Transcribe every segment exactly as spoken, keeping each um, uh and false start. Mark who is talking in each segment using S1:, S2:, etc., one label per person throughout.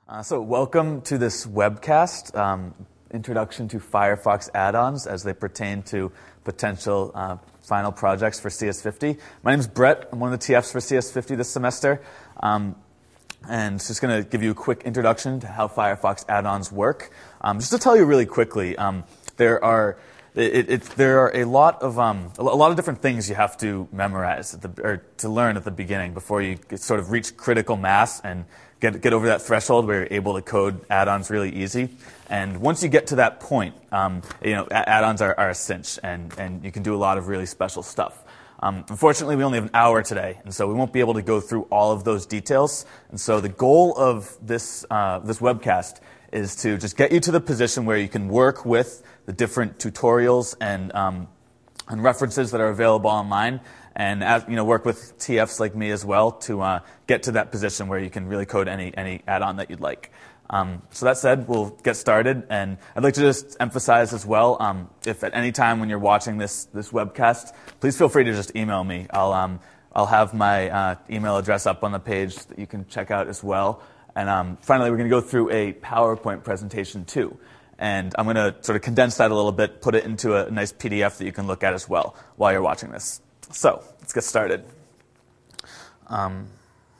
S1: Uh, so welcome to this webcast, um, Introduction to Firefox Add-ons as they pertain to potential uh, final projects for C S fifty. My name is Brett. I'm one of the T Fs for C S fifty this semester. Um, and just going to give you a quick introduction to how Firefox add-ons work. Um, just to tell you really quickly, um, there are It, it, there are a lot of um, a lot of different things you have to memorize at the, or to learn at the beginning before you get, sort of reach critical mass and get get over that threshold where you're able to code add-ons really easy. And once you get to that point, um, you know, add-ons are, are a cinch, and and you can do a lot of really special stuff. Um, unfortunately, we only have an hour today, and so we won't be able to go through all of those details. And so the goal of this uh, this webcast is to just get you to the position where you can work with the different tutorials and um, and references that are available online, and as, you know, work with T Fs like me as well to uh, get to that position where you can really code any any add-on that you'd like. Um, so that said, we'll get started, and I'd like to just emphasize as well, um, if at any time when you're watching this this webcast, please feel free to just email me. I'll um, I'll have my uh, email address up on the page that you can check out as well. And um, finally, we're going to go through a PowerPoint presentation too. And I'm going to sort of condense that a little bit, put it into a nice P D F that you can look at as well while you're watching this. So let's get started. Um,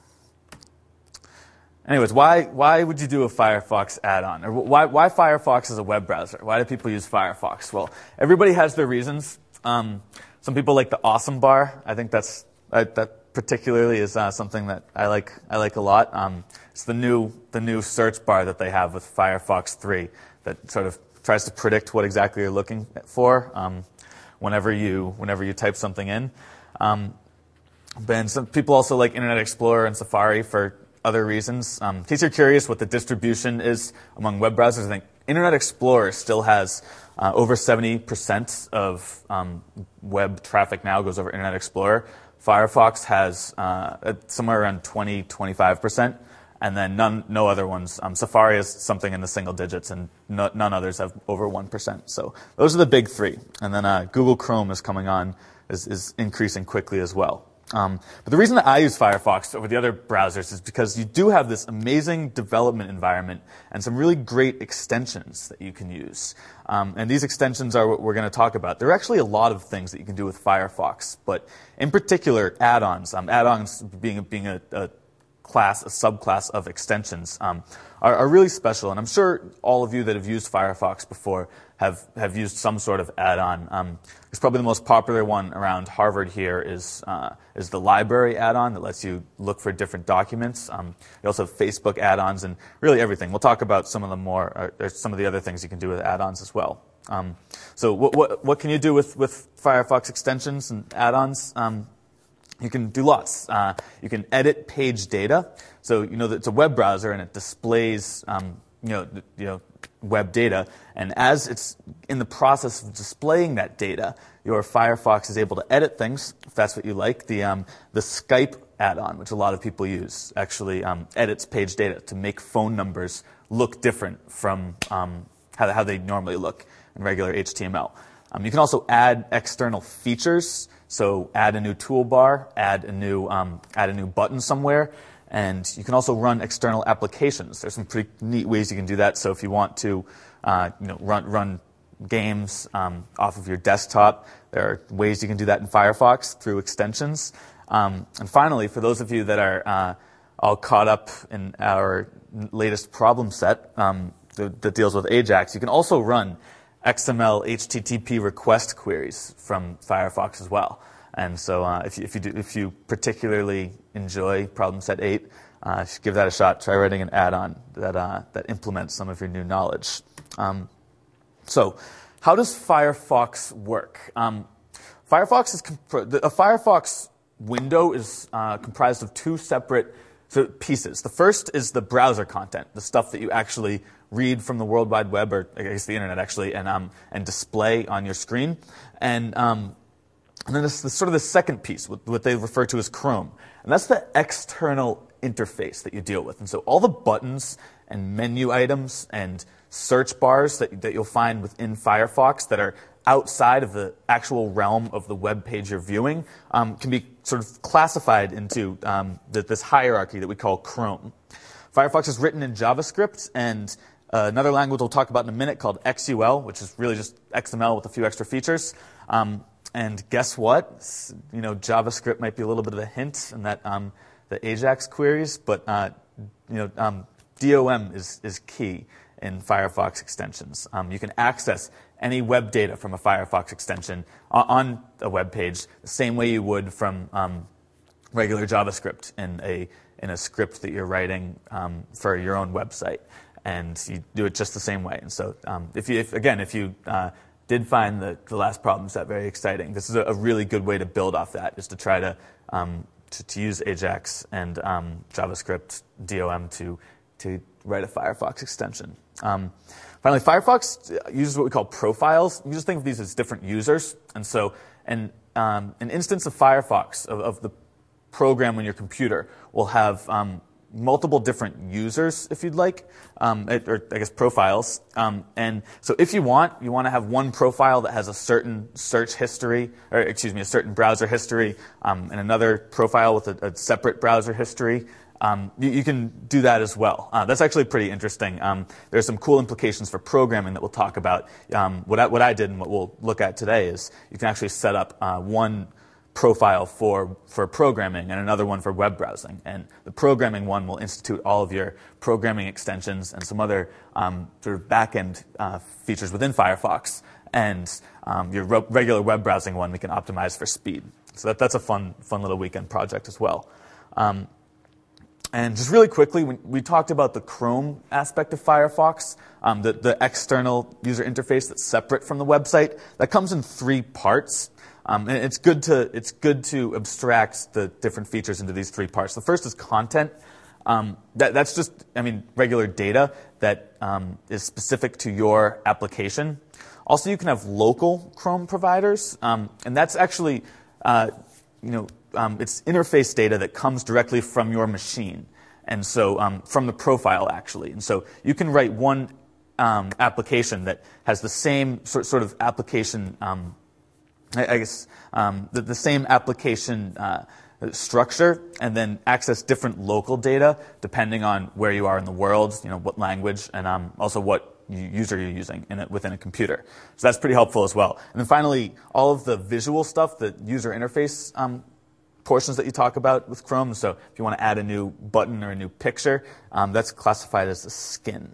S1: anyways, why why would you do a Firefox add-on? Or why, why Firefox as a web browser? Why do people use Firefox? Well, everybody has their reasons. Um, some people like the awesome bar. I think that's I, that particularly is uh, something that I like I like a lot. Um, it's the new the new search bar that they have with Firefox three. That sort of tries to predict what exactly you're looking for um, whenever you whenever you type something in. Um, and some people also like Internet Explorer and Safari for other reasons. Um, in case you're curious what the distribution is among web browsers, I think Internet Explorer still has uh, over seventy percent of um, web traffic now goes over Internet Explorer. Firefox has uh, somewhere around twenty, twenty-five percent. And then none, no other ones. Um, Safari is something in the single digits, and no, none others have over one percent. So those are the big three. And then uh, Google Chrome is coming on, is, is increasing quickly as well. Um, but the reason that I use Firefox over the other browsers is because you do have this amazing development environment and some really great extensions that you can use. Um, and these extensions are what we're going to talk about. There are actually a lot of things that you can do with Firefox, but in particular, add-ons. Um, add-ons being, being a, a class, a subclass of extensions, um, are, are really special. And I'm sure all of you that have used Firefox before have, have used some sort of add-on. Um, it's probably the most popular one around Harvard here is, uh, is the library add-on that lets you look for different documents. Um, you also have Facebook add-ons and really everything. We'll talk about some of the more, or, or some of the other things you can do with add-ons as well. Um, so what, what, what can you do with, with Firefox extensions and add-ons? Um, You can do lots. Uh, you can edit page data. So you know that it's a web browser and it displays um, you know you know web data. And as it's in the process of displaying that data, your Firefox is able to edit things if that's what you like. The um, the Skype add-on, which a lot of people use, actually um, edits page data to make phone numbers look different from um, how how they normally look in regular H T M L. Um, you can also add external features. So add a new toolbar, add a new um, add a new button somewhere, and you can also run external applications. There's some pretty neat ways you can do that. So if you want to, uh, you know, run run games um, off of your desktop, there are ways you can do that in Firefox through extensions. Um, and finally, for those of you that are uh, all caught up in our latest problem set um, that, that deals with Ajax, you can also run X M L H T T P request queries from Firefox as well. And so uh, if, you, if, you do, if you particularly enjoy problem set eight, uh, give that a shot. Try writing an add-on that, uh, that implements some of your new knowledge. Um, so how does Firefox work? Um, Firefox is a Firefox window is uh, comprised of two separate so pieces. The first is the browser content, the stuff that you actually read from the World Wide Web, or I guess the internet actually, and um, and display on your screen. And um, and then this, this sort of the second piece, what, what they refer to as Chrome, and that's the external interface that you deal with. And so all the buttons and menu items and search bars that that you'll find within Firefox that are outside of the actual realm of the web page you're viewing um, can be sort of classified into um, the, this hierarchy that we call Chrome. Firefox is written in JavaScript, and uh, another language we'll talk about in a minute called X U L, which is really just X M L with a few extra features. Um, and guess what? You know, JavaScript might be a little bit of a hint in that um, the AJAX queries, but uh, you know, um, D O M is, is key in Firefox extensions. Um, you can access any web data from a Firefox extension on a web page the same way you would from um, regular JavaScript in a in a script that you're writing um, for your own website, and you do it just the same way. And so, um, if you if, again, if you uh, did find the, the last problem set very exciting, this is a, a really good way to build off that, is to try to um, to, to use AJAX and um, JavaScript D O M to to write a Firefox extension. Um, finally, Firefox uses what we call profiles. You just think of these as different users. And so an, um, an instance of Firefox, of, of the program on your computer, will have um, multiple different users, if you'd like, um, it, or I guess profiles. Um, and so if you want, you want to have one profile that has a certain search history, or excuse me, a certain browser history, um, and another profile with a, a separate browser history. Um, you, you can do that as well. Uh, that's actually pretty interesting. Um, there's some cool implications for programming that we'll talk about. Um, what, I, what I did and what we'll look at today is you can actually set up uh, one profile for, for programming and another one for web browsing. And the programming one will institute all of your programming extensions and some other um, sort of back-end uh, features within Firefox. And um, your re- regular web browsing one we can optimize for speed. So that, that's a fun, fun little weekend project as well. Um, And just really quickly, we, we talked about the Chrome aspect of Firefox, um, the, the external user interface that's separate from the website. That comes in three parts. Um, and it's good to it's good to abstract the different features into these three parts. The first is content. Um, that, that's just, I mean, regular data that um, is specific to your application. Also, you can have local Chrome providers, um, and that's actually, uh, you know, Um, it's interface data that comes directly from your machine, and so um, from the profile actually. And so you can write one um, application that has the same sort, sort of application, um, I, I guess, um, the, the same application uh, structure, and then access different local data depending on where you are in the world, you know, what language, and um, also what user you're using in it within a computer. So that's pretty helpful as well. And then finally, all of the visual stuff, the user interface um, portions that you talk about with Chrome. So if you want to add a new button or a new picture, um, that's classified as a skin.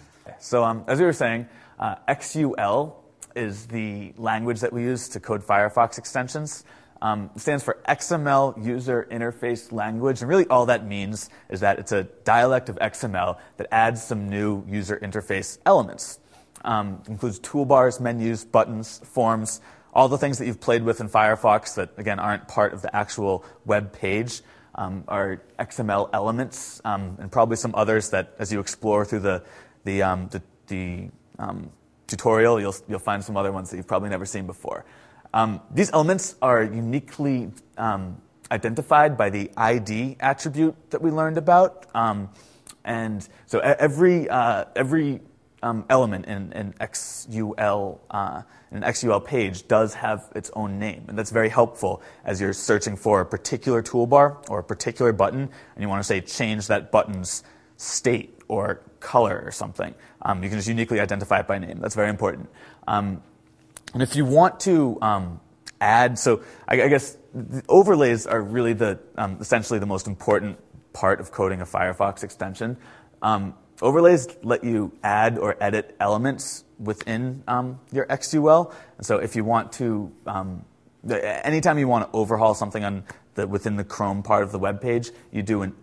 S1: So um, as we were saying, uh, X U L is the language that we use to code Firefox extensions. Um, it stands for X M L User Interface Language, and really all that means is that it's a dialect of X M L that adds some new user interface elements. Um, it includes toolbars, menus, buttons, forms, all the things that you've played with in Firefox that, again, aren't part of the actual web page um, are X M L elements, um, and probably some others that, as you explore through the the, um, the, the um, tutorial, you'll you'll find some other ones that you've probably never seen before. Um, these elements are uniquely um, identified by the I D attribute that we learned about, um, and so every uh, every um, element in, in X U L. Uh, An X U L page does have its own name, and that's very helpful as you're searching for a particular toolbar or a particular button, and you want to say change that button's state or color or something. Um, you can just uniquely identify it by name. That's very important. Um, and if you want to um, add, so I, I guess the overlays are really the um, essentially the most important part of coding a Firefox extension. Um, Overlays let you add or edit elements within um, your X U L. And so if you want to, um, the, anytime you want to overhaul something on the, within the Chrome part of the web page, you do an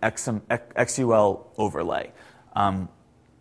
S1: X U L overlay. Um,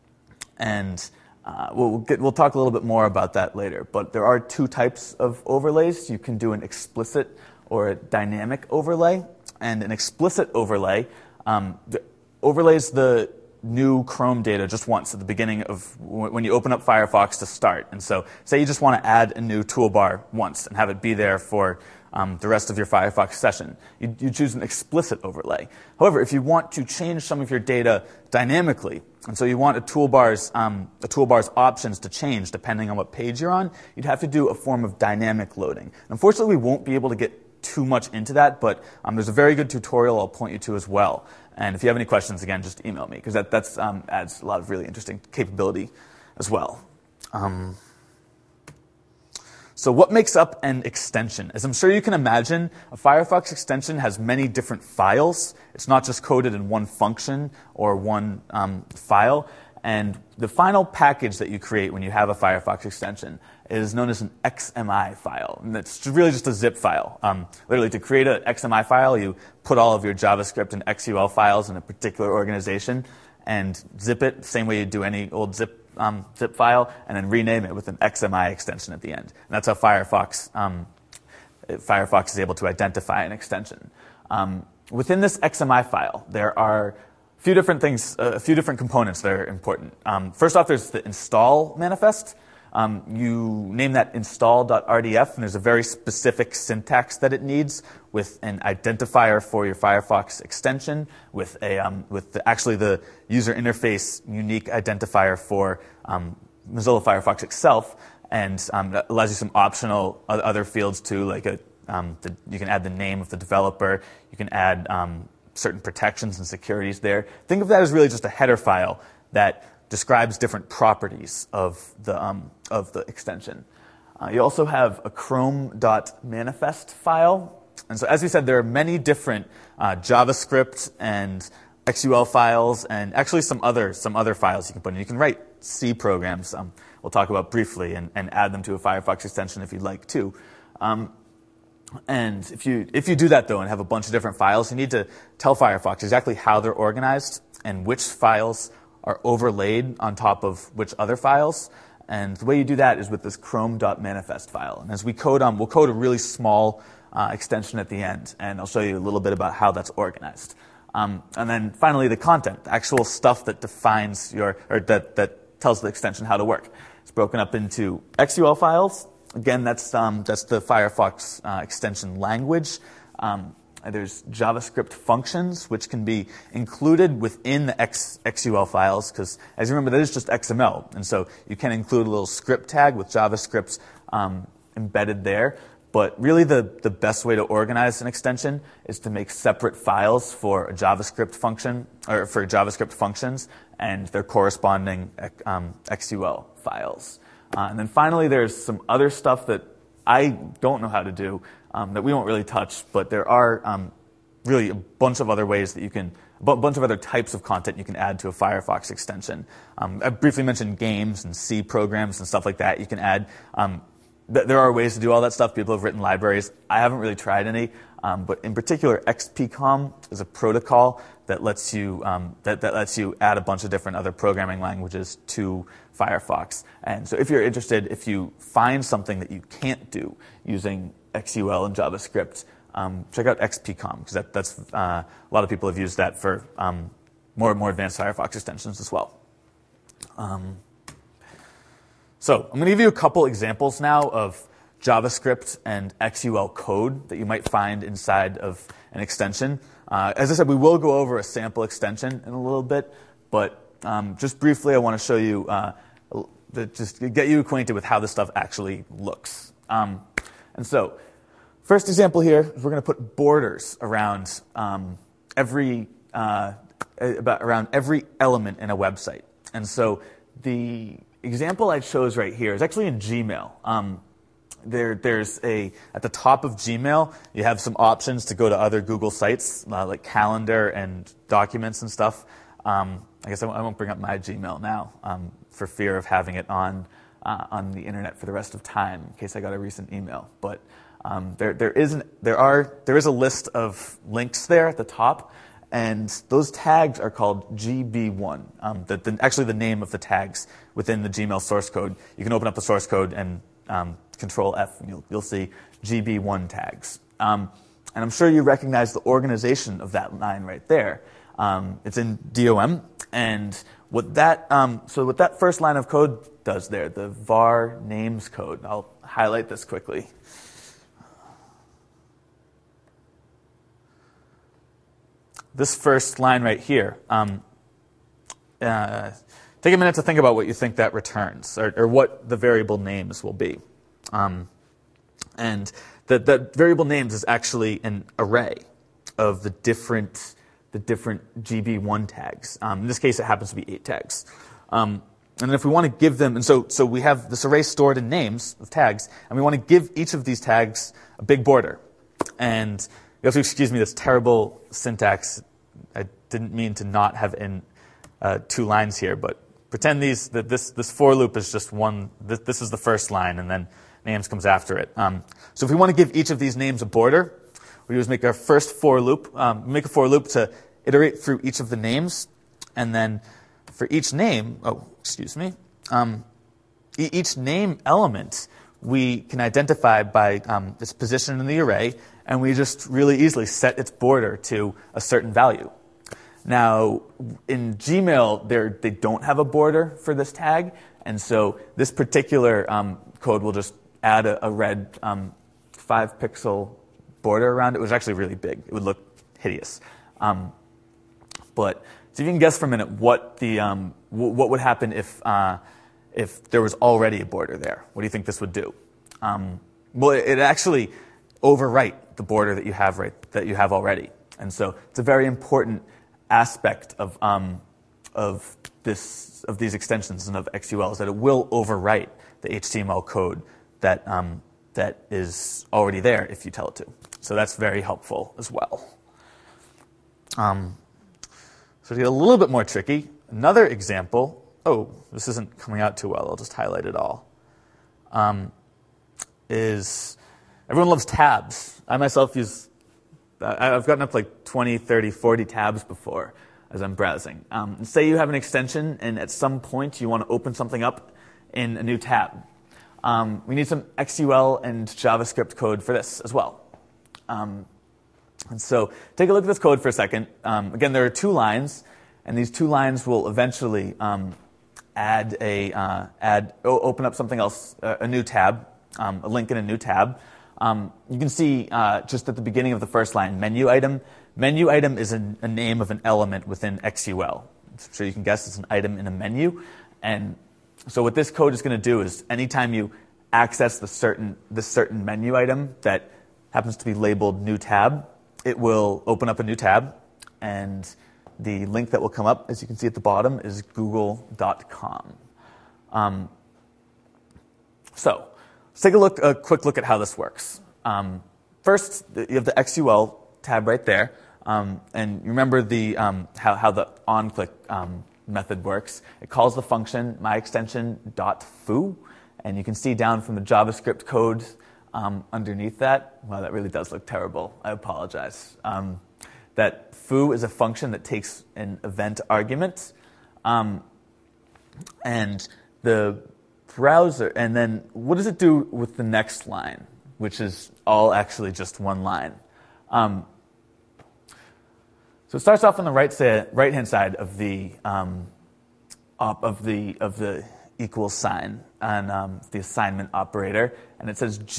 S1: and uh, we'll, get, we'll talk a little bit more about that later. But there are two types of overlays. You can do an explicit or a dynamic overlay. And an explicit overlay um, the overlays the new Chrome data just once at the beginning of when you open up Firefox to start. And so say you just want to add a new toolbar once and have it be there for um, the rest of your Firefox session. You, you choose an explicit overlay. However, if you want to change some of your data dynamically, and so you want a toolbar's, um, a toolbar's options to change depending on what page you're on, you'd have to do a form of dynamic loading. And unfortunately, we won't be able to get too much into that, but um, there's a very good tutorial I'll point you to as well. And if you have any questions, again, just email me, because that that's, um, adds a lot of really interesting capability as well. Um, so what makes up an extension? As I'm sure you can imagine, a Firefox extension has many different files. It's not just coded in one function or one um, file. And the final package that you create when you have a Firefox extension is known as an X M I file. And it's really just a zip file. Um, literally, to create an X M I file, you put all of your JavaScript and X U L files in a particular organization and zip it, same way you do any old zip um, zip file, and then rename it with an X M I extension at the end. And that's how Firefox, um, Firefox is able to identify an extension. Um, within this X M I file, there are a few different things, uh, a few different components that are important. Um, first off, there's the install manifest. Um, you name that install.rdf, and there's a very specific syntax that it needs with an identifier for your Firefox extension, with a um, with the, actually the user interface unique identifier for um, Mozilla Firefox itself, and um, that allows you some optional other fields too, like a um, the, you can add the name of the developer, you can add um, certain protections and securities there. Think of that as really just a header file that describes different properties of the, um, of the extension. Uh, you also have a chrome.manifest file. And so as we said, there are many different uh, JavaScript and X U L files and actually some other, some other files you can put in. You can write C programs, um, we'll talk about briefly, and, and add them to a Firefox extension if you'd like to. Um, and if you, if you do that, though, and have a bunch of different files, you need to tell Firefox exactly how they're organized and which files are overlaid on top of which other files. And the way you do that is with this chrome.manifest file. And as we code, um, we'll code a really small uh, extension at the end, and I'll show you a little bit about how that's organized. Um, and then finally, the content, the actual stuff that defines your, or that, that tells the extension how to work. It's broken up into X U L files. Again, that's, um, that's the Firefox uh, extension language. Um, There's JavaScript functions, which can be included within the X, XUL files, because as you remember, that is just X M L. And so you can include a little script tag with JavaScript um, embedded there. But really the, the best way to organize an extension is to make separate files for a JavaScript function, or for JavaScript functions, and their corresponding um, X U L files. Uh, and then finally, there's some other stuff that I don't know how to do, Um, that we won't really touch, but there are um, really a bunch of other ways that you can, a bunch of other types of content you can add to a Firefox extension. Um, I briefly mentioned games and C programs and stuff like that you can add. Um, th there are ways to do all that stuff. People have written libraries. I haven't really tried any, um, but in particular, X P com is a protocol that lets you um, that, that lets you add a bunch of different other programming languages to Firefox. And so if you're interested, if you find something that you can't do using X U L and JavaScript, um, check out X P com, because that, that's uh, a lot of people have used that for um, more and more advanced Firefox extensions as well. Um, so I'm going to give you a couple examples now of JavaScript and X U L code that you might find inside of an extension. Uh, as I said, we will go over a sample extension in a little bit, but um, just briefly, I want to show you, uh, the, just get you acquainted with how this stuff actually looks. Um, and so, first example here is we're going to put borders around um, every uh, about around every element in a website. And so the example I chose right here is actually in Gmail. Um, there, there's a at the top of Gmail, you have some options to go to other Google sites uh, like Calendar and Documents and stuff. Um, I guess I won't, I won't bring up my Gmail now um, for fear of having it on uh, on the internet for the rest of time in case I got a recent email. But Um, there, there, is an, there, are, there is a list of links there at the top, and those tags are called G B one. Um, the, the, actually, the name of the tags within the Gmail source code. You can open up the source code and um, Control F, and you'll, you'll see G B one tags. Um, and I'm sure you recognize the organization of that line right there. Um, it's in D O M, and what that um, so what that first line of code does there, the var names code. I'll highlight this quickly. This first line right here, um, uh, take a minute to think about what you think that returns, or, or what the variable names will be. Um, And the, the variable names is actually an array of the different, the different G B one tags. Um, in this case, it happens to be eight tags. Um, and if we want to give them, and so, so we have this array stored in names of tags, and we want to give each of these tags a big border. And you have to excuse me this terrible syntax. I didn't mean to not have in uh, two lines here, but pretend these that this this for loop is just one. This, this is the first line, and then names comes after it. Um, so if we want to give each of these names a border, we do is make our first for loop. Um, make a for loop to iterate through each of the names, and then for each name, oh, excuse me, um, e each name element we can identify by um, its position in the array, and we just really easily set its border to a certain value. Now, in Gmail, they don't have a border for this tag, and so this particular um, code will just add a, a red um, five pixel border around it. It was actually really big. It would look hideous. Um, but so you can guess for a minute what the um, w what would happen if uh, if there was already a border there. What do you think this would do? Um, well, it, it actually overwrite the border that you have right that you have already, and so it's a very important aspect of um, of this of these extensions and of X U L is that it will overwrite the H T M L code that um, that is already there if you tell it to. So that's very helpful as well. Um, so to get a little bit more tricky, another example. Oh, this isn't coming out too well. I'll just highlight it all. Um, is everyone loves tabs. I myself use. I've gotten up like twenty, thirty, forty tabs before as I'm browsing. Um, say you have an extension and at some point you want to open something up in a new tab. Um, we need some X U L and JavaScript code for this as well. Um, and so take a look at this code for a second. Um, again, there are two lines, and these two lines will eventually um, add a uh, add open up something else, uh, a new tab, um, a link in a new tab. Um, you can see uh, just at the beginning of the first line, menu item. Menu item is a, a name of an element within X U L. So you can guess it's an item in a menu. And so what this code is going to do is anytime you access the certain, the certain menu item that happens to be labeled new tab, it will open up a new tab. And the link that will come up, as you can see at the bottom, is google dot com. Um, so let's take a look, a quick look at how this works. Um, first, you have the X U L tab right there, um, and you remember the um, how, how the onClick um, method works. It calls the function myExtension.foo, and you can see down from the JavaScript code um, underneath that. Wow, that really does look terrible. I apologize. Um, that foo is a function that takes an event argument, um, and the browser, and then what does it do with the next line, which is all actually just one line? Um, so it starts off on the right side, right-hand side of the um, op, of the of the equals sign on um, the assignment operator, and it says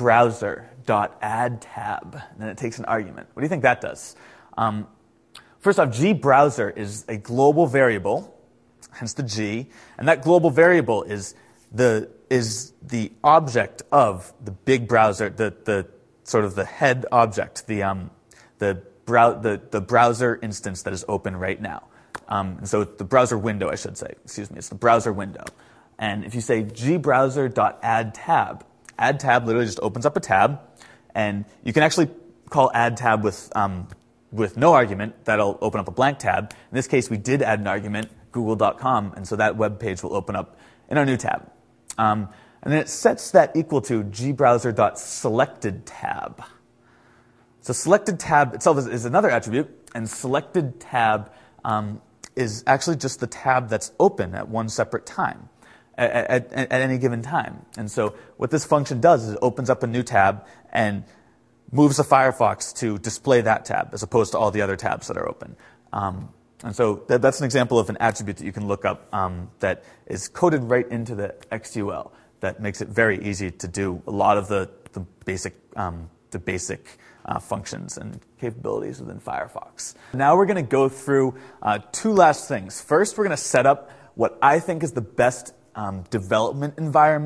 S1: gbrowser.addTab, and then it takes an argument. What do you think that does? Um, first off, gbrowser is a global variable, hence the G, and that global variable is the is the object of the big browser, the the sort of the head object, the um the brow the the browser instance that is open right now. Um, and so the browser window, I should say. Excuse me, it's the browser window. And if you say gbrowser.addTab, add tab literally just opens up a tab, and you can actually call add tab with um, with no argument. That'll open up a blank tab. In this case, we did add an argument, google dot com, and so that web page will open up in our new tab. Um, and then it sets that equal to gbrowser.selectedTab. So selected tab itself is, is another attribute, and selected tab um, is actually just the tab that's open at one separate time, at, at, at any given time. And so what this function does is it opens up a new tab and moves the Firefox to display that tab as opposed to all the other tabs that are open. Um, and so that, that's an example of an attribute that you can look up um, that is coded right into the X U L that makes it very easy to do a lot of the, the basic, um, the basic uh, functions and capabilities within Firefox. Now we're going to go through uh, two last things. First, we're going to set up what I think is the best um, development environment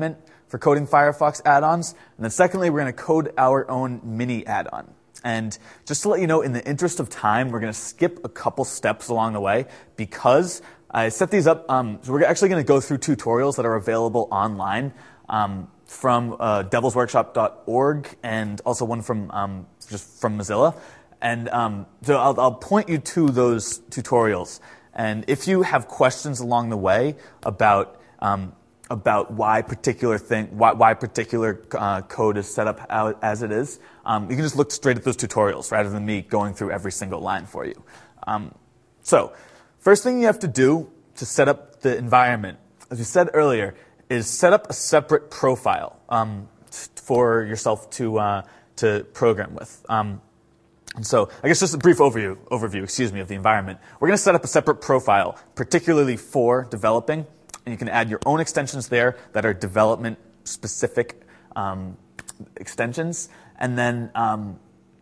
S1: for coding Firefox add-ons. And then secondly, we're going to code our own mini add-on. And just to let you know, in the interest of time, we're going to skip a couple steps along the way because I set these up. Um, so we're actually going to go through tutorials that are available online um, from uh, devils workshop dot org and also one from um, just from Mozilla. And um, so I'll, I'll point you to those tutorials. And if you have questions along the way about um, about why particular thing, why, why particular uh, code is set up out as it is, um, you can just look straight at those tutorials rather than me going through every single line for you. Um, so, first thing you have to do to set up the environment, as we said earlier, is set up a separate profile um, for yourself to uh, to program with. Um, And so, I guess just a brief overview, overview, excuse me, of the environment. We're going to set up a separate profile, particularly for developing, and you can add your own extensions there that are development-specific um, extensions. And then um,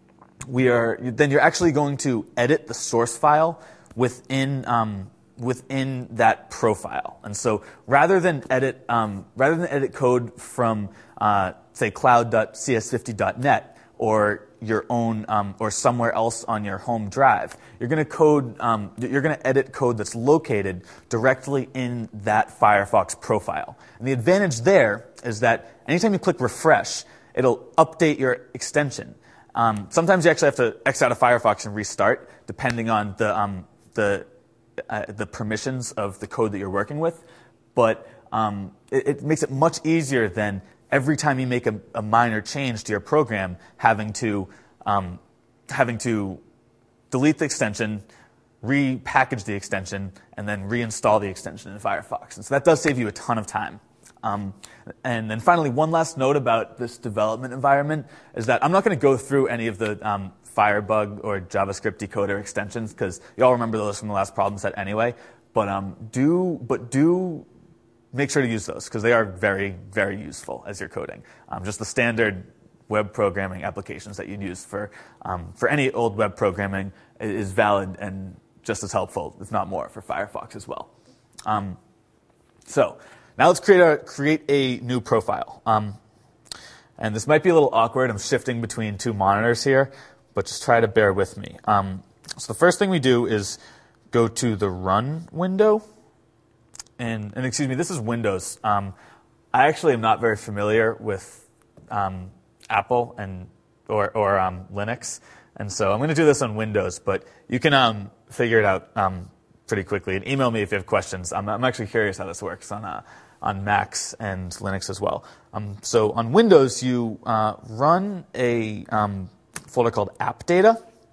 S1: we are, then you're actually going to edit the source file within um, within that profile. And so, rather than edit um, rather than edit code from uh, say cloud dot c s fifty dot net or your own, um, or somewhere else on your home drive, you're going to code, um, you're going to edit code that's located directly in that Firefox profile. And the advantage there is that anytime you click refresh, it'll update your extension. Um, sometimes you actually have to X out of Firefox and restart, depending on the um, the uh, the permissions of the code that you're working with. But um, it, it makes it much easier than every time you make a, a minor change to your program, having to um, having to delete the extension, repackage the extension, and then reinstall the extension in Firefox. And so that does save you a ton of time. Um, and then finally, one last note about this development environment is that I'm not going to go through any of the um, Firebug or JavaScript decoder extensions because you all remember those from the last problem set anyway. But um, do but do. Make sure to use those because they are very, very useful as you're coding. Um, just the standard web programming applications that you'd use for um, for any old web programming is valid and just as helpful, if not more, for Firefox as well. Um, so now let's create a create a new profile. Um, and this might be a little awkward. I'm shifting between two monitors here, but just try to bear with me. Um, so the first thing we do is go to the Run window. And, and excuse me, this is Windows. Um, I actually am not very familiar with um, Apple and or, or um, Linux, and so I'm going to do this on Windows. But you can um, figure it out um, pretty quickly. And email me if you have questions. I'm, I'm actually curious how this works on uh, on Macs and Linux as well. Um, so on Windows, you uh, run a um, folder called App Data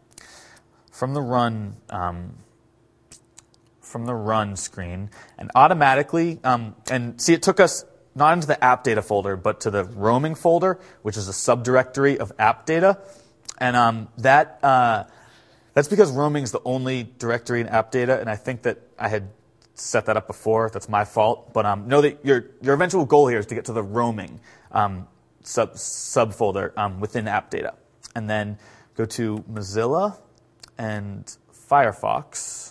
S1: from the Run. Um, from the Run screen, and automatically, um, and see it took us not into the app data folder, but to the roaming folder, which is a subdirectory of app data, and um, that uh, that's because roaming is the only directory in app data, and I think that I had set that up before. That's my fault, but um, know that your your eventual goal here is to get to the roaming um, sub subfolder um, within app data, and then go to Mozilla and Firefox.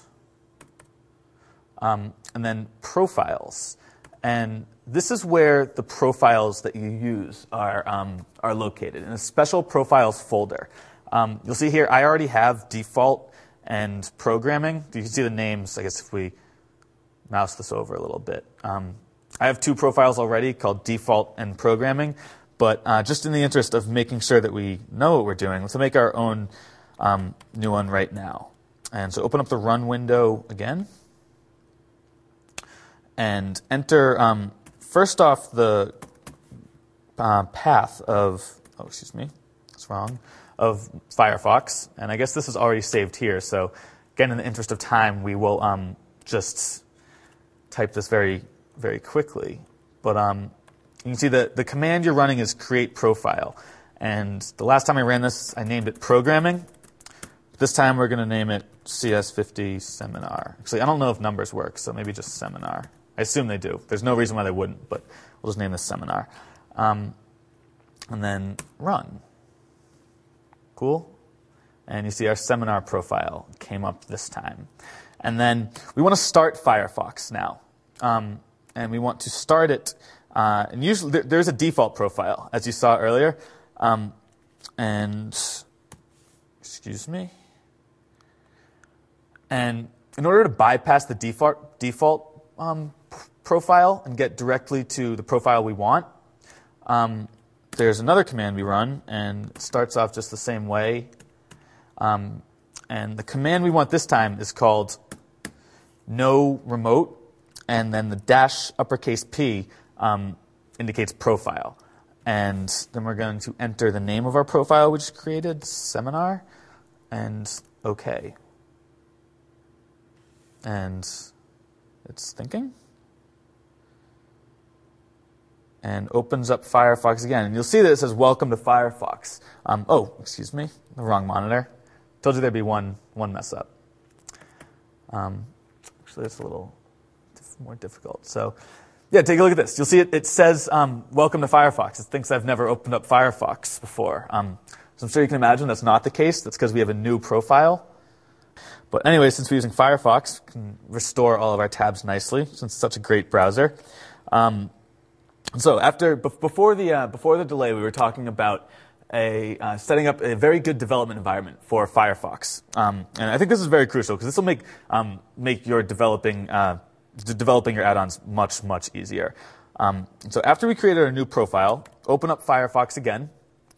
S1: Um, and then profiles. And this is where the profiles that you use are, um, are located, in a special profiles folder. Um, you'll see here I already have default and programming. You can see the names, I guess, if we mouse this over a little bit. Um, I have two profiles already called default and programming, but uh, just in the interest of making sure that we know what we're doing, let's make our own um, new one right now. And so open up the Run window again. And enter, um, first off, the uh, path of, oh, excuse me, that's wrong, of Firefox. And I guess this is already saved here. So again, in the interest of time, we will um, just type this very, very quickly. But um, you can see that the command you're running is create profile. And the last time I ran this, I named it programming. This time we're going to name it C S fifty seminar. Actually, I don't know if numbers work, so maybe just seminar. I assume they do. There's no reason why they wouldn't, but we'll just name this seminar. Um, and then run. Cool? And you see our seminar profile came up this time. And then we want to start Firefox now. Um, and we want to start it Uh, and usually there, there's a default profile, as you saw earlier. Um, and, excuse me. And in order to bypass the default, default um, profile and get directly to the profile we want, um, there's another command we run, and it starts off just the same way. Um, and the command we want this time is called no remote, and then the dash uppercase P um, indicates profile. And then we're going to enter the name of our profile we just created, seminar, and OK. And it's thinking. And opens up Firefox again. And you'll see that it says, welcome to Firefox. Um, oh, excuse me, the wrong monitor. Told you there'd be one, one mess up. Um, actually, it's a little more difficult. So yeah, take a look at this. You'll see it, it says, um, welcome to Firefox. It thinks I've never opened up Firefox before. Um, so I'm sure you can imagine that's not the case. That's because we have a new profile. But anyway, since we're using Firefox, we can restore all of our tabs nicely, since it's such a great browser. Um, so after, before the, uh, before the delay, we were talking about a, uh, setting up a very good development environment for Firefox. Um, and I think this is very crucial, because this will make, um, make your developing, uh, developing your add-ons much, much easier. Um, so after we created our new profile, open up Firefox again,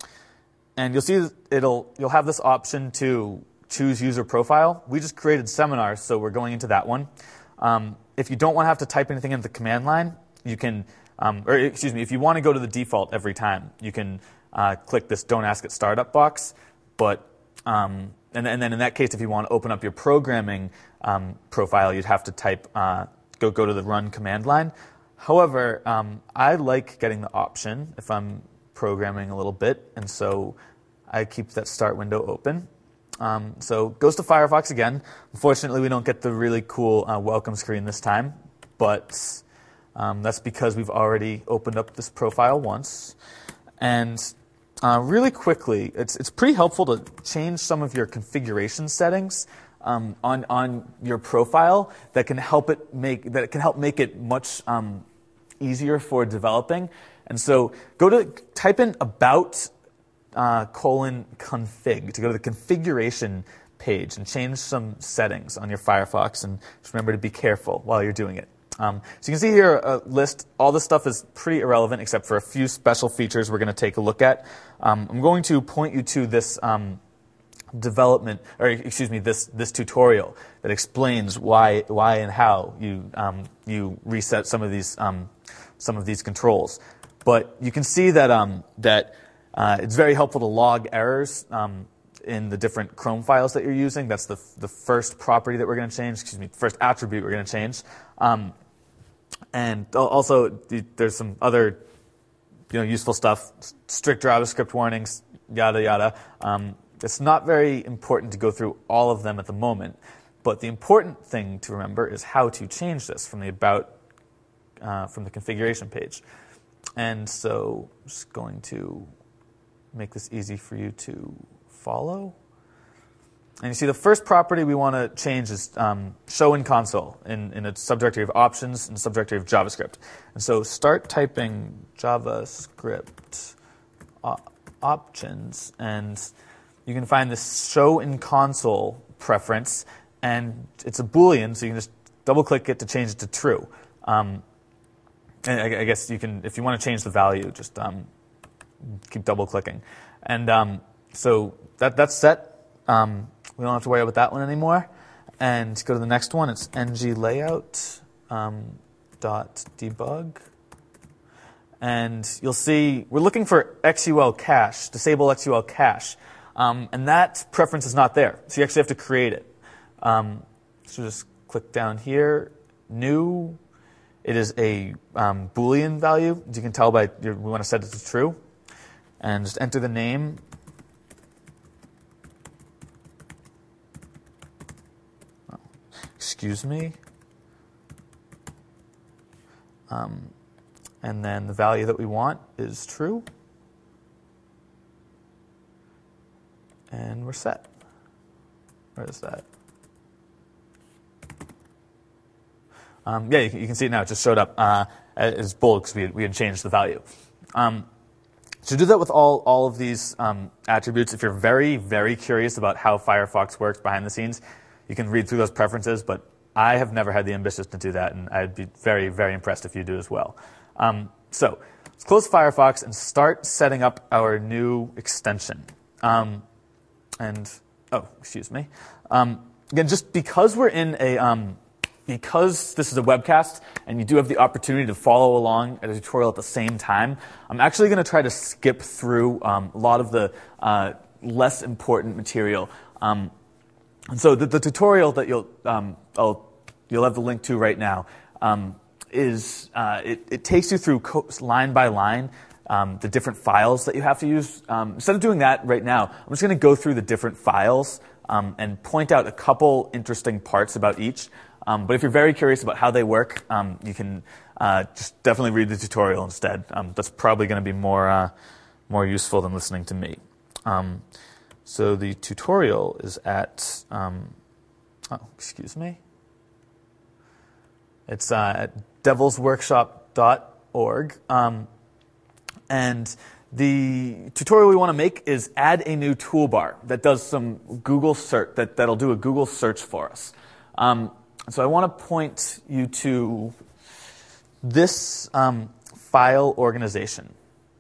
S1: and you'll see it'll, you'll have this option to choose user profile. We just created seminars, so we're going into that one. Um, if you don't want to have to type anything into the command line, you can, um, or excuse me, if you want to go to the default every time, you can uh, click this Don't Ask It Startup box. But um, and, and then in that case, if you want to open up your programming um, profile, you'd have to type uh, go go to the Run command line. However, um, I like getting the option if I'm programming a little bit, and so I keep that Start window open. Um, so goes to Firefox again. Unfortunately, we don't get the really cool uh, welcome screen this time, but um, that's because we've already opened up this profile once. And uh, really quickly, it's it's pretty helpful to change some of your configuration settings um, on on your profile that can help it make that can help make it much um, easier for developing. And so go to type in about. Uh, colon config to go to the configuration page and change some settings on your Firefox, and just remember to be careful while you're doing it. Um, so you can see here a list. All this stuff is pretty irrelevant except for a few special features we're going to take a look at. Um, I'm going to point you to this um, development, or excuse me, this this tutorial that explains why why and how you um, you reset some of these um, some of these controls. But you can see that um, that. Uh, it's very helpful to log errors um, in the different Chrome files that you're using. That's the, the first property that we're going to change, excuse me, first attribute we're going to change. Um, and also, there's some other you know, useful stuff, strict JavaScript warnings, yada, yada. Um, it's not very important to go through all of them at the moment. But the important thing to remember is how to change this from the About, uh, from the configuration page. And so I'm just going to make this easy for you to follow. And you see the first property we want to change is um, show in console in, in a subdirectory of options and subdirectory of JavaScript. And so start typing JavaScript op options, and you can find this show in console preference, and it's a Boolean, so you can just double click it to change it to true. Um, and I, I guess you can, if you want to change the value, just um, keep double clicking. And um, so that, that's set. Um, we don't have to worry about that one anymore. And go to the next one. It's nglayout um, dot debug. And you'll see we're looking for X U L cache, disable X U L cache. Um, and that preference is not there. So you actually have to create it. Um, so just click down here, new. It is a um, Boolean value. As you can tell by, your, we want to set it to true. And just enter the name. Oh, excuse me. Um, and then the value that we want is true. And we're set. Where is that? Um, yeah, you can, you can see it now. It just showed up. Uh, is bold because we, we had changed the value. Um, to do that with all, all of these um, attributes, if you're very, very curious about how Firefox works behind the scenes, you can read through those preferences, but I have never had the ambition to do that, and I'd be very, very impressed if you do as well. Um, so let's close Firefox and start setting up our new extension. Um, and, oh, excuse me. Um, again, just because we're in a... Um, Because this is a webcast and you do have the opportunity to follow along at a tutorial at the same time, I'm actually going to try to skip through um, a lot of the uh, less important material. Um, and so the, the tutorial that you'll um, I'll, you'll have the link to right now um, is uh, it, it takes you through line by line um, the different files that you have to use. Um, instead of doing that right now, I'm just going to go through the different files um, and point out a couple interesting parts about each. Um, but if you're very curious about how they work, um, you can uh, just definitely read the tutorial instead. Um, that's probably going to be more uh, more useful than listening to me. Um, so the tutorial is at, um, oh, excuse me. It's uh, at devils workshop dot org. Um, and the tutorial we want to make is add a new toolbar that does some Google search, that, that'll do a Google search for us. Um, So I want to point you to this um, file organization.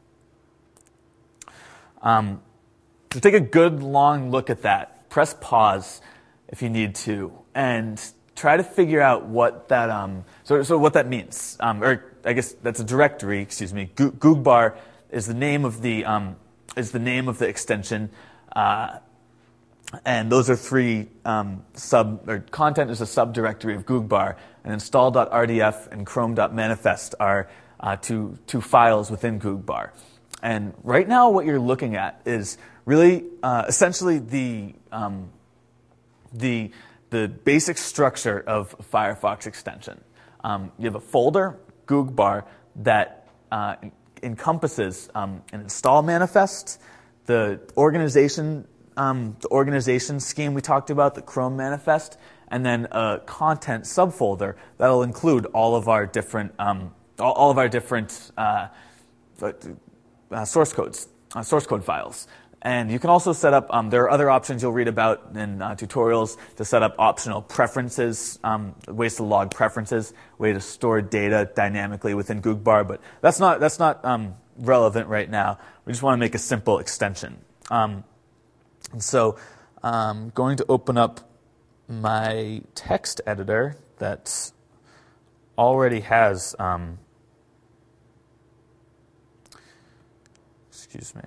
S1: Um, so take a good long look at that. Press pause if you need to, and try to figure out what that um, so, so what that means. Um, or I guess that's a directory. Excuse me. Go Googbar is the name of the um, is the name of the extension. Uh, And those are three um, sub, or content is a subdirectory of Googbar, and install dot R D F and chrome dot manifest are uh, two, two files within Googbar. And right now what you're looking at is really uh, essentially the, um, the, the basic structure of a Firefox extension. Um, you have a folder, Googbar, that uh, encompasses um, an install manifest, the organization Um, the organization scheme we talked about, the Chrome manifest, and then a content subfolder that'll include all of our different, um, all, all of our different uh, uh, source codes, uh, source code files. And you can also set up. Um, there are other options you'll read about in uh, tutorials to set up optional preferences, um, ways to log preferences, way to store data dynamically within Googbar. But that's not that's not um, relevant right now. We just want to make a simple extension. Um, And so I'm going to open up my text editor that already has, um, excuse me.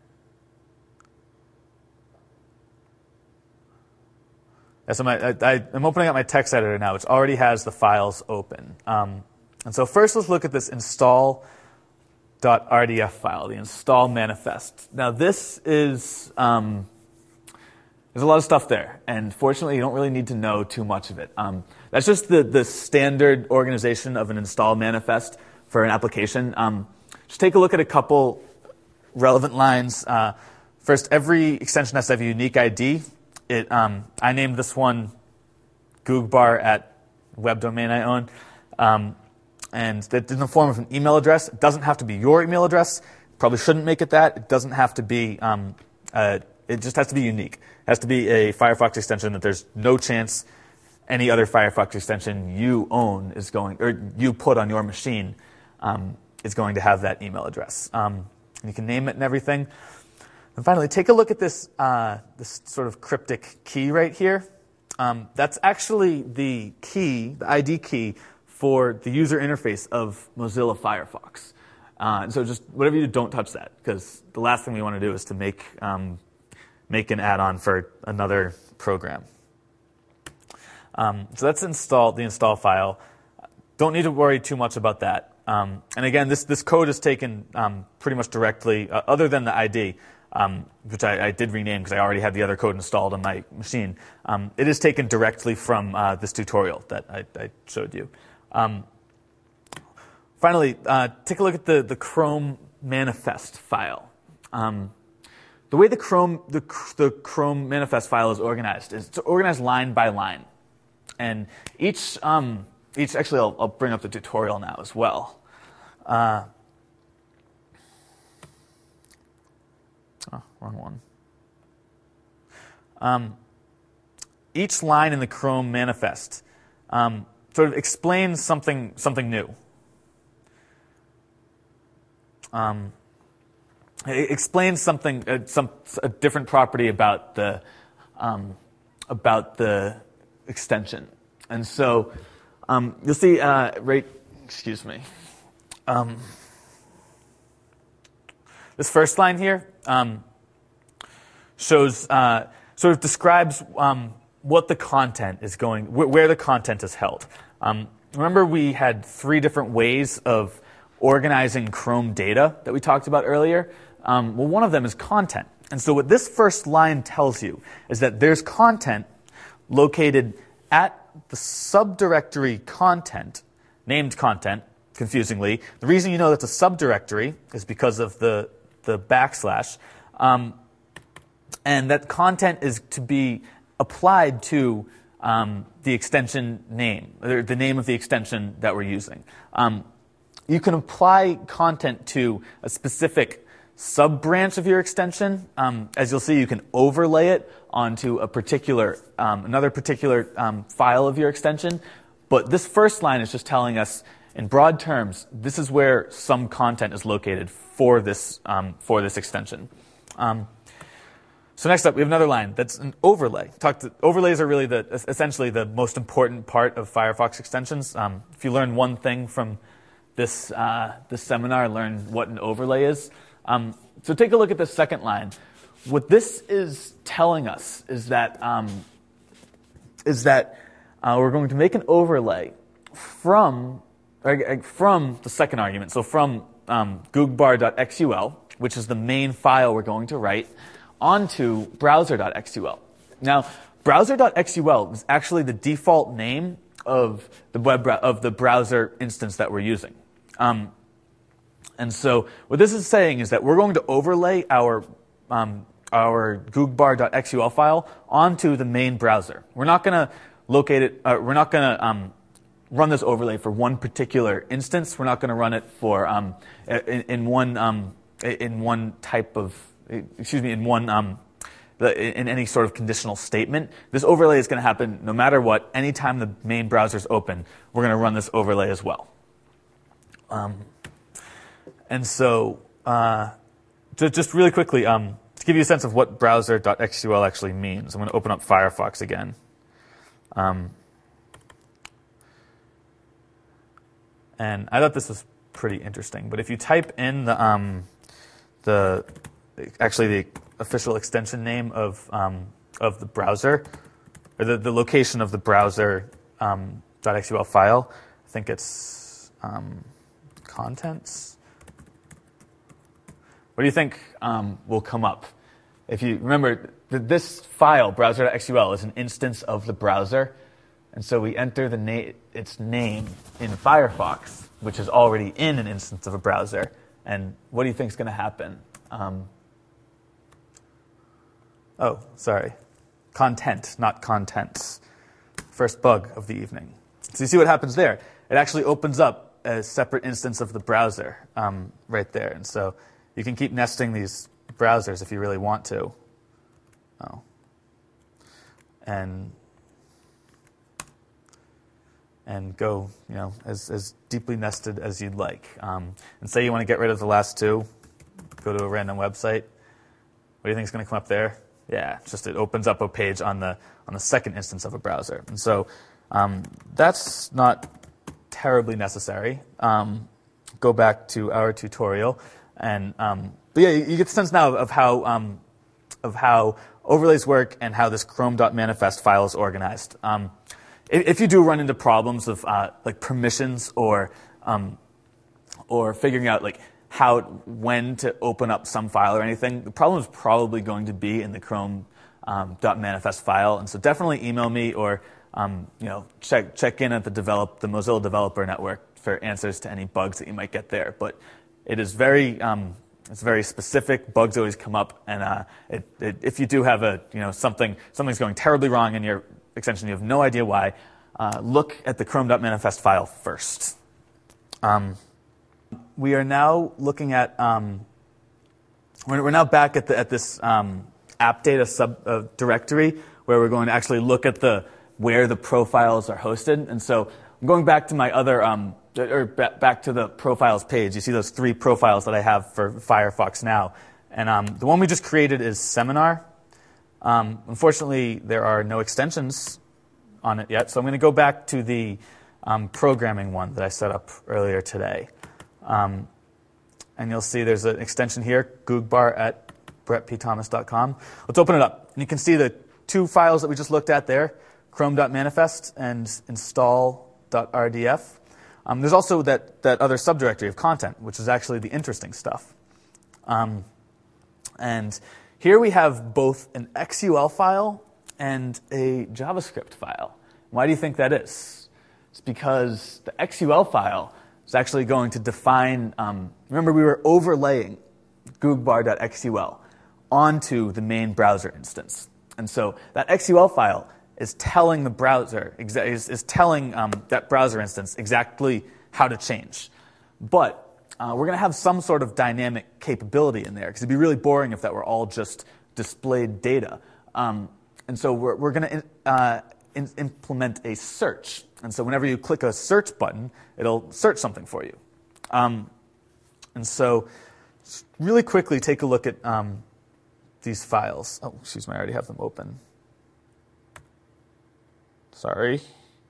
S1: Yeah, so my, I, I'm opening up my text editor now, which already has the files open. Um, and so first let's look at this install dot R D F file, the install manifest. Now this is... Um, There's a lot of stuff there, and fortunately, you don't really need to know too much of it. Um, that's just the, the standard organization of an install manifest for an application. Um, just take a look at a couple relevant lines. Uh, first, every extension has to have a unique I D. It, um, I named this one Googbar at web domain I own, um, and that's in the form of an email address. It doesn't have to be your email address. Probably shouldn't make it that. It doesn't have to be. Um, uh, it just has to be unique. It has to be a Firefox extension that there's no chance any other Firefox extension you own is going, or you put on your machine, um, is going to have that email address. Um, and you can name it and everything. And finally, take a look at this, uh, this sort of cryptic key right here. Um, that's actually the key, the I D key for the user interface of Mozilla Firefox. Uh, and so just whatever you do, don't touch that, because the last thing we want to do is to make um, make an add-on for another program. Um, so that's installed, the install file. Don't need to worry too much about that. Um, and again, this this code is taken um, pretty much directly, uh, other than the I D, um, which I, I did rename because I already had the other code installed on my machine. Um, it is taken directly from uh, this tutorial that I, I showed you. Um, finally, uh, take a look at the, the Chrome manifest file. Um, the way the Chrome, the, the Chrome manifest file is organized is it's organized line by line. And each, um, each actually, I'll, I'll bring up the tutorial now as well. Uh, oh, wrong one. Um, each line in the Chrome manifest um, sort of explains something something new. Um, it explains something, uh, some a different property about the um, about the extension, and so um, you'll see. Uh, right, excuse me. Um, this first line here um, shows uh, sort of describes um, what the content is going, wh- where the content is held. Um, remember, we had three different ways of organizing Chrome data that we talked about earlier. Um, well, one of them is content. And so what this first line tells you is that there's content located at the subdirectory content, named content, confusingly. The reason you know that's a subdirectory is because of the, the backslash. Um, and that content is to be applied to um, the extension name, or the name of the extension that we're using. Um, You can apply content to a specific sub-branch of your extension. Um, as you'll see, you can overlay it onto a particular, um, another particular um, file of your extension. But this first line is just telling us, in broad terms, this is where some content is located for this um, for this extension. Um, so next up, we have another line that's an overlay. Talk to, overlays are really the essentially the most important part of Firefox extensions. Um, if you learn one thing from this uh, this seminar, learn what an overlay is. Um, so take a look at the second line. What this is telling us is that um, is that uh, we're going to make an overlay from uh, from the second argument. So from um, googbar.xul, which is the main file we're going to write, onto browser.xul. Now, browser.xul is actually the default name of the web of the browser instance that we're using. Um, and so what this is saying is that we're going to overlay our um, our googbar.xul file onto the main browser. We're not going to locate it. Uh, we're not going to um, run this overlay for one particular instance. We're not going to run it for um, in, in one um, in one type of excuse me in one. Um, in any sort of conditional statement. This overlay is going to happen no matter what. Anytime the main browser is open, we're going to run this overlay as well. Um, and so, uh, just, just really quickly, um, to give you a sense of what browser.xul actually means, I'm going to open up Firefox again. Um, and I thought this was pretty interesting. But if you type in the, um, the actually the official extension name of um, of the browser, or the, the location of the browser um, .xul file. I think it's um, contents. What do you think um, will come up? If you remember, that this file, browser.xul, is an instance of the browser, and so we enter the na- its name in Firefox, which is already in an instance of a browser. And what do you think is going to happen? Um, Oh, sorry. Content, not contents. First bug of the evening. So you see what happens there. It actually opens up a separate instance of the browser um, right there. And so you can keep nesting these browsers if you really want to. Oh. And and go, you know, as, as deeply nested as you'd like. Um, and say you want to get rid of the last two, go to a random website. What do you think is going to come up there? Yeah, it's just it opens up a page on the on the second instance of a browser, and so um, that's not terribly necessary. Um, go back to our tutorial, and um, but yeah, you, you get the sense now of how um, of how overlays work and how this Chrome.manifest file is organized. Um, if, if you do run into problems of uh, like permissions or um, or figuring out like how, when to open up some file or anything, the problem is probably going to be in the Chrome um, .manifest file. And so definitely email me or um, you know check check in at the develop the Mozilla Developer Network for answers to any bugs that you might get there. But it is very um, it's very specific. Bugs always come up, and uh, it, it, if you do have a you know something something's going terribly wrong in your extension, you have no idea why. Uh, look at the Chrome.manifest file first. Um, We are now looking at, um, we're, we're now back at, the, at this um, app data sub uh, directory where we're going to actually look at the where the profiles are hosted. And so I'm going back to my other, um, or back to the profiles page. You see those three profiles that I have for Firefox now. And um, the one we just created is Seminar. Um, unfortunately, there are no extensions on it yet. So I'm going to go back to the um, programming one that I set up earlier today. Um, and you'll see there's an extension here, googbar at brett p thomas dot com. Let's open it up. And you can see the two files that we just looked at there, chrome dot manifest and install dot r d f. Um, there's also that, that other subdirectory of content, which is actually the interesting stuff. Um, and here we have both an X U L file and a JavaScript file. Why do you think that is? It's because the X U L file is actually going to define, um, remember we were overlaying googbar dot x u l onto the main browser instance. And so that X U L file is telling the browser, is, is telling um, that browser instance exactly how to change. But uh, we're going to have some sort of dynamic capability in there, because it'd be really boring if that were all just displayed data. Um, and so we're, we're going to uh, in, implement a search. And so whenever you click a search button, it'll search something for you. Um, and so really quickly take a look at um, these files. Oh, excuse me, I already have them open. Sorry.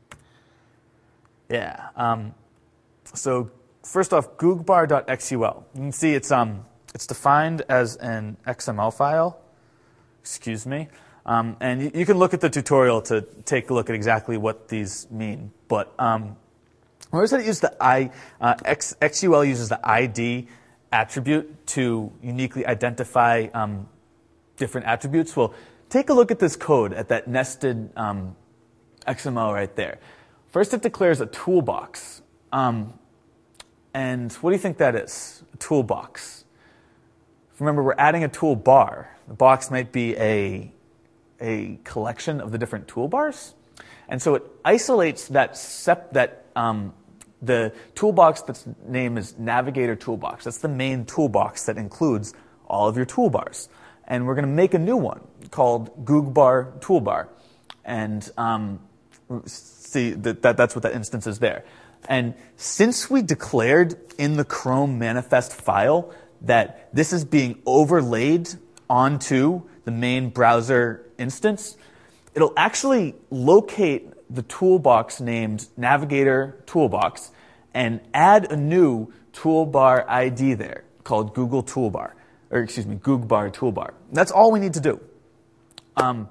S1: Yeah. Um, so first off, googbar dot x u l. You can see it's um it's defined as an X M L file. Excuse me. Um, and you, you can look at the tutorial to take a look at exactly what these mean. But um, notice that it uses the I uh, X, XUL uses the I D attribute to uniquely identify um, different attributes. Well, take a look at this code at that nested um, X M L right there. First, it declares a toolbox. Um, and what do you think that is? A toolbox. Remember, we're adding a toolbar. The box might be a, a collection of the different toolbars. And so it isolates that, sep that um, the toolbox that's name is Navigator Toolbox. That's the main toolbox that includes all of your toolbars. And we're going to make a new one called googbar toolbar. And um, see, that, that that's what that instance is there. And since we declared in the Chrome manifest file that this is being overlaid onto the main browser instance, it'll actually locate the toolbox named Navigator Toolbox and add a new toolbar I D there called Google Toolbar, or excuse me, googbar toolbar. That's all we need to do. Um,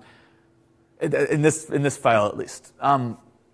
S1: in this in this file at least. Um,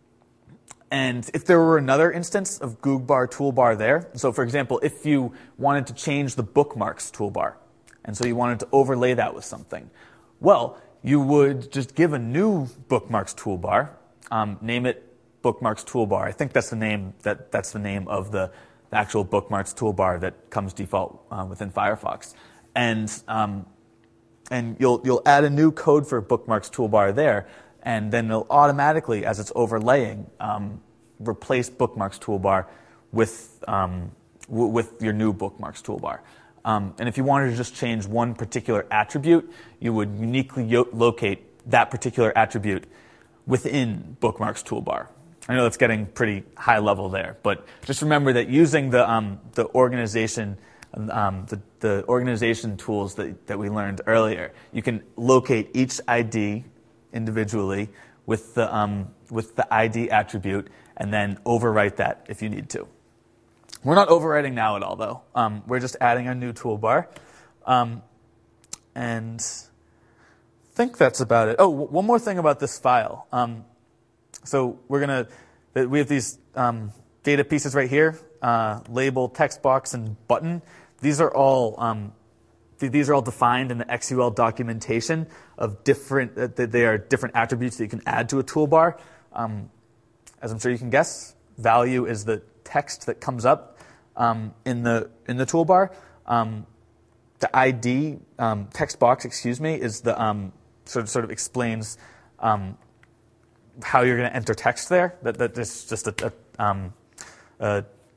S1: and if there were another instance of googbar toolbar there, so for example, if you wanted to change the bookmarks toolbar, and so you wanted to overlay that with something, well, you would just give a new bookmarks toolbar, um, name it bookmarks toolbar. I think that's the name that that's the name of the, the actual bookmarks toolbar that comes default uh, within Firefox, and um, and you'll you'll add a new code for bookmarks toolbar there, and then it'll automatically, as it's overlaying, um, replace bookmarks toolbar with um, w with your new bookmarks toolbar. Um, and if you wanted to just change one particular attribute, you would uniquely locate that particular attribute within bookmarks toolbar. I know that's getting pretty high level there, but just remember that using the um, the organization um, the, the organization tools that that we learned earlier, you can locate each I D individually with the um, with the I D attribute, and then overwrite that if you need to. We're not overwriting now at all, though. Um, we're just adding a new toolbar, um, and I think that's about it. Oh, one more thing about this file. Um, so we're gonna we have these um, data pieces right here: uh, label, text box, and button. These are all um, th these are all defined in the X U L documentation of different. Uh, they are different attributes that you can add to a toolbar. Um, as I'm sure you can guess, value is the text that comes up um, in the in the toolbar. Um, the I D um, text box, excuse me, is the um, sort of sort of explains um, how you're going to enter text there. That that is just a, a, um, a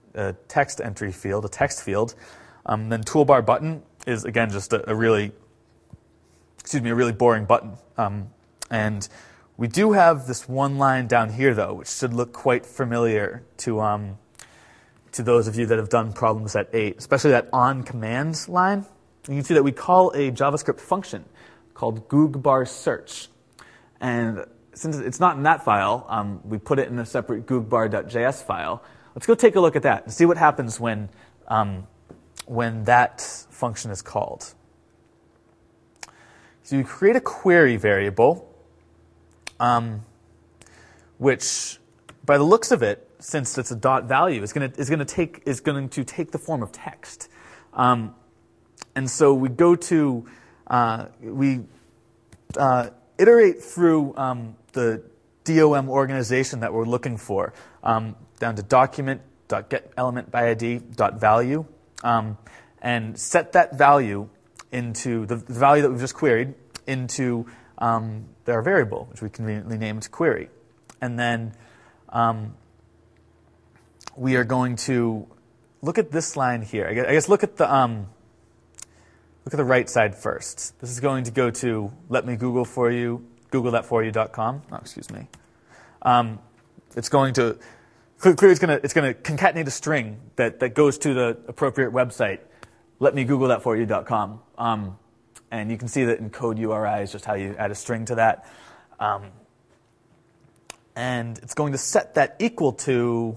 S1: a text entry field, a text field. Um, then toolbar button is, again, just a, a really, excuse me, a really boring button. Um, and we do have this one line down here, though, which should look quite familiar to um, to those of you that have done problems at eight, especially that on command line. You can see that we call a JavaScript function called googbar search. And since it's not in that file, um, we put it in a separate googbar.js file. Let's go take a look at that and see what happens when, um, when that function is called. So you create a query variable, um, which, by the looks of it, since it's a dot value, is going to is going to take is going to take the form of text. Um, and so we go to uh, we uh, iterate through um, the D O M organization that we're looking for, um, down to document.getElementById.value, um, and set that value into the, the value that we've just queried into um, their variable, which we conveniently named query. And then um, we are going to look at this line here. I guess, I guess look at the um, look at the right side first. This is going to go to let me Google for you, google that for you dot com. Oh, excuse me. Um, it's going to clearly it's going to it's going to concatenate a string that that goes to the appropriate website. let me google that for you dot com. Um, and you can see that in code U R I is just how you add a string to that. Um, and it's going to set that equal to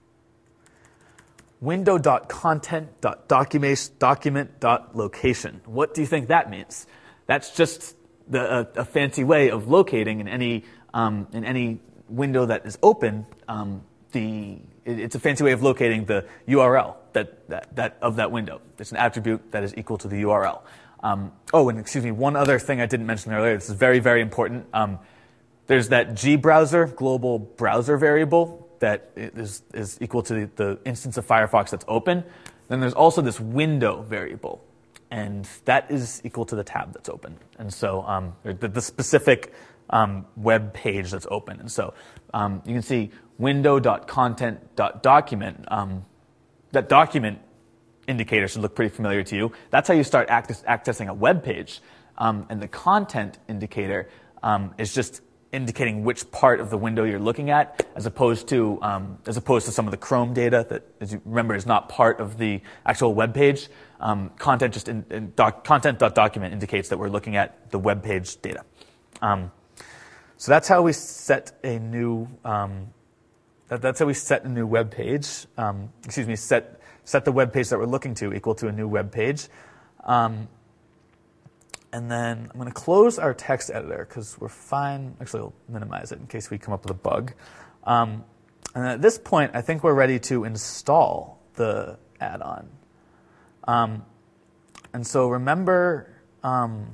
S1: window.content.document.location. What do you think that means? That's just the, a, a fancy way of locating in any um, in any window that is open. Um, the it, it's a fancy way of locating the U R L that, that that of that window. It's an attribute that is equal to the U R L. Um, oh, and excuse me, one other thing I didn't mention earlier. This is very very important. Um, there's that gbrowser global browser variable that is, is equal to the, the instance of Firefox that's open. Then there's also this window variable, and that is equal to the tab that's open. And so um, the, the specific um, web page that's open. And so um, you can see window.content.document. Um, that document indicator should look pretty familiar to you. That's how you start access, accessing a web page. Um, and the content indicator um, is just indicating which part of the window you're looking at, as opposed to um, as opposed to some of the Chrome data that, as you remember, is not part of the actual web page. Um, content just in, in doc, content.document indicates that we're looking at the web page data. Um, so that's how we set a new um, that, that's how we set a new web page. Um, excuse me, set set the web page that we're looking to equal to a new web page. Um, And then I'm going to close our text editor because we're fine. Actually, I'll minimize it in case we come up with a bug. Um, and at this point, I think we're ready to install the add-on. Um, and so remember, um,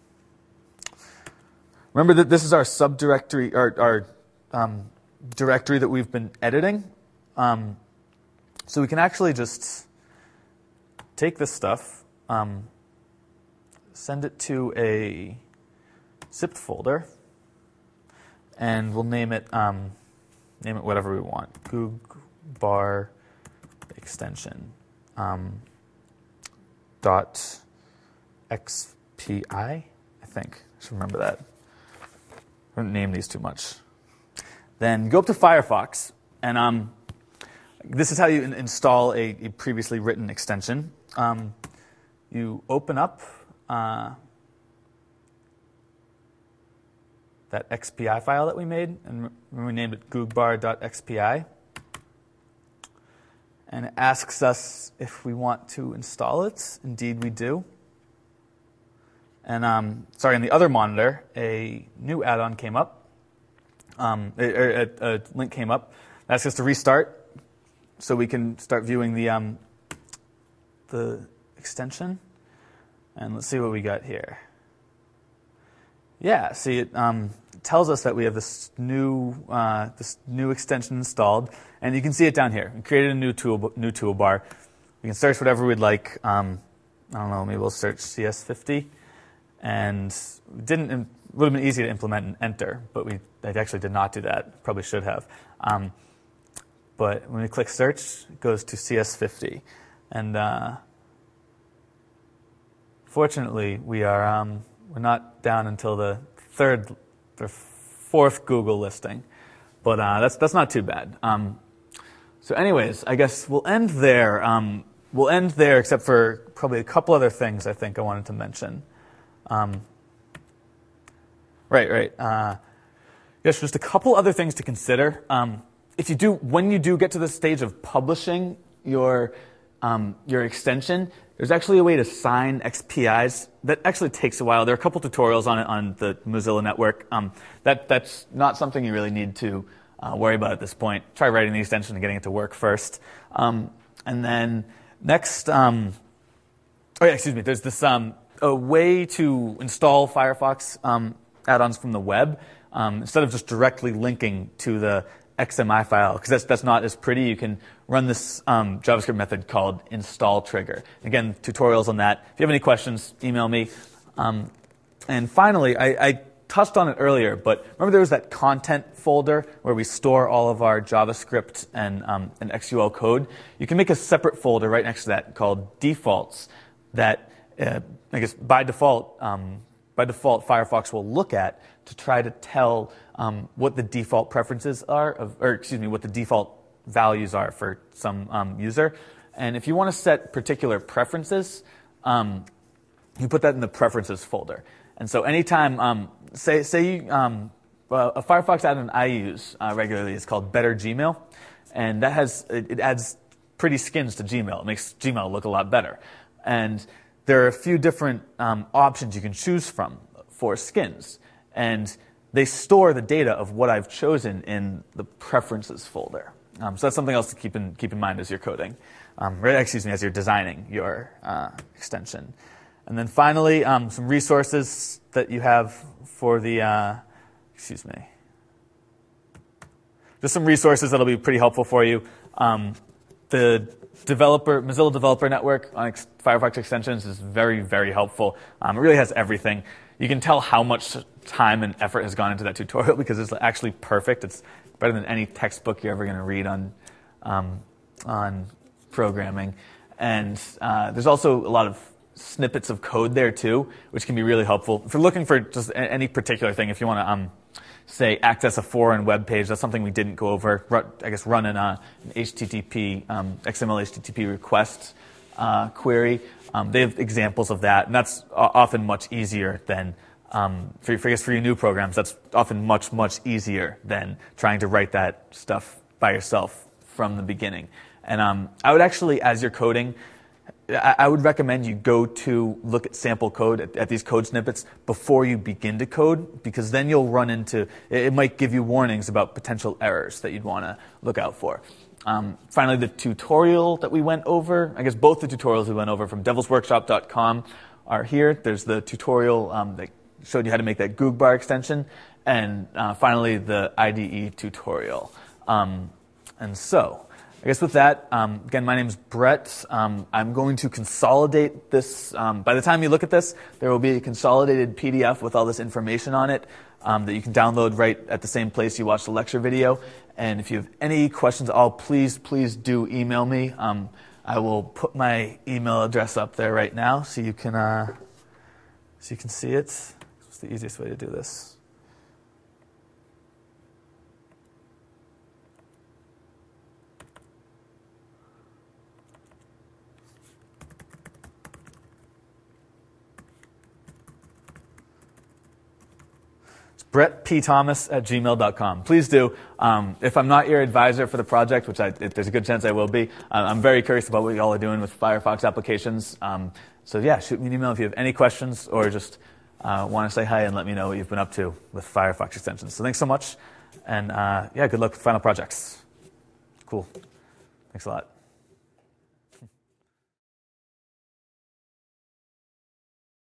S1: remember that this is our subdirectory, our, our um, directory that we've been editing. Um, so we can actually just take this stuff. Um, Send it to a zipped folder, and we'll name it um, name it whatever we want. Googbar extension um, dot xpi. I think I should remember that. I don't name these too much. Then go up to Firefox, and um, this is how you in install a, a previously written extension. Um, you open up. Uh, that X P I file that we made, and we named it googbar.xpi. And it asks us if we want to install it. Indeed, we do. And um, sorry, on the other monitor, a new add-on came up. Um, a, a, a link came up. It asks us to restart, so we can start viewing the um, the extension. And let's see what we got here. Yeah, see, it um, tells us that we have this new uh, this new extension installed, and you can see it down here. We created a new tool new toolbar. We can search whatever we'd like. Um, I don't know, maybe we'll search C S fifty, and it didn't. It would have been easy to implement and enter, but we I actually did not do that. Probably should have. Um, but when we click search, it goes to C S fifty. And uh, fortunately, we are um, we're not down until the third or fourth Google listing, but uh, that's that's not too bad. Um, so, anyways, I guess we'll end there. Um, we'll end there, except for probably a couple other things I think I wanted to mention. Um, right, right. Uh, yes, just a couple other things to consider. Um, if you do, when you do get to the stage of publishing your um, your extension, there's actually a way to sign X P Is. That actually takes a while. There are a couple tutorials on it on the Mozilla network. Um, that that's not something you really need to uh, worry about at this point. Try writing the extension and getting it to work first. Um, and then next, um, oh yeah, excuse me. There's this um, a way to install Firefox um, add-ons from the web um, instead of just directly linking to the X M I file, because that's that's not as pretty. You can run this um, JavaScript method called install trigger. Again, tutorials on that. If you have any questions, email me. Um, and finally, I, I touched on it earlier, but remember there was that content folder where we store all of our JavaScript and um, and X U L code. You can make a separate folder right next to that called defaults that uh, I guess by default um, by default Firefox will look at to try to tell um, what the default preferences are, of, or excuse me, what the default values are for some um, user. And if you want to set particular preferences, um, you put that in the preferences folder. And so anytime, um, say, say you, um, uh, a Firefox add-on I use uh, regularly is called Better Gmail, and that has it, it adds pretty skins to Gmail. It makes Gmail look a lot better. And there are a few different um, options you can choose from for skins. And they store the data of what I've chosen in the preferences folder. Um, so that's something else to keep in keep in mind as you're coding, um, or excuse me, as you're designing your uh, extension. And then finally, um, some resources that you have for the, uh, excuse me, just some resources that'll be pretty helpful for you. Um, the developer Mozilla Developer Network on ex- Firefox extensions is very, very helpful. Um, it really has everything. You can tell how much time and effort has gone into that tutorial because it's actually perfect. It's better than any textbook you're ever going to read on um, on programming. And uh, there's also a lot of snippets of code there too, which can be really helpful. If you're looking for just any particular thing, if you want to, um, say, access a foreign web page, that's something we didn't go over. Run, I guess run an, uh, an H T T P, um, X M L H T T P request uh, query. Um, they have examples of that, and that's often much easier than, um, for, for, I guess for your new programs, that's often much, much easier than trying to write that stuff by yourself from the beginning. And um, I would actually, as you're coding, I would recommend you go to look at sample code, at, at these code snippets, before you begin to code, because then you'll run into, it might give you warnings about potential errors that you'd want to look out for. Um, finally, the tutorial that we went over, I guess both the tutorials we went over from devils workshop dot com are here. There's the tutorial um, that showed you how to make that Googbar extension, and uh, finally the I D E tutorial. Um, and so, I guess with that, um, again, my name's Brett. Um, I'm going to consolidate this. Um, by the time you look at this, there will be a consolidated P D F with all this information on it um, that you can download right at the same place you watch the lecture video. And if you have any questions at all, please, please do email me. Um, I will put my email address up there right now so you can, uh, so you can see it. It's the easiest way to do this. Brett P. Thomas at gmail dot com. Please do. Um, if I'm not your advisor for the project, which I, if there's a good chance I will be, uh, I'm very curious about what you all are doing with Firefox applications. Um, so yeah, shoot me an email if you have any questions or just uh, want to say hi and let me know what you've been up to with Firefox extensions. So thanks so much. And uh, yeah, good luck with final projects. Cool. Thanks a lot.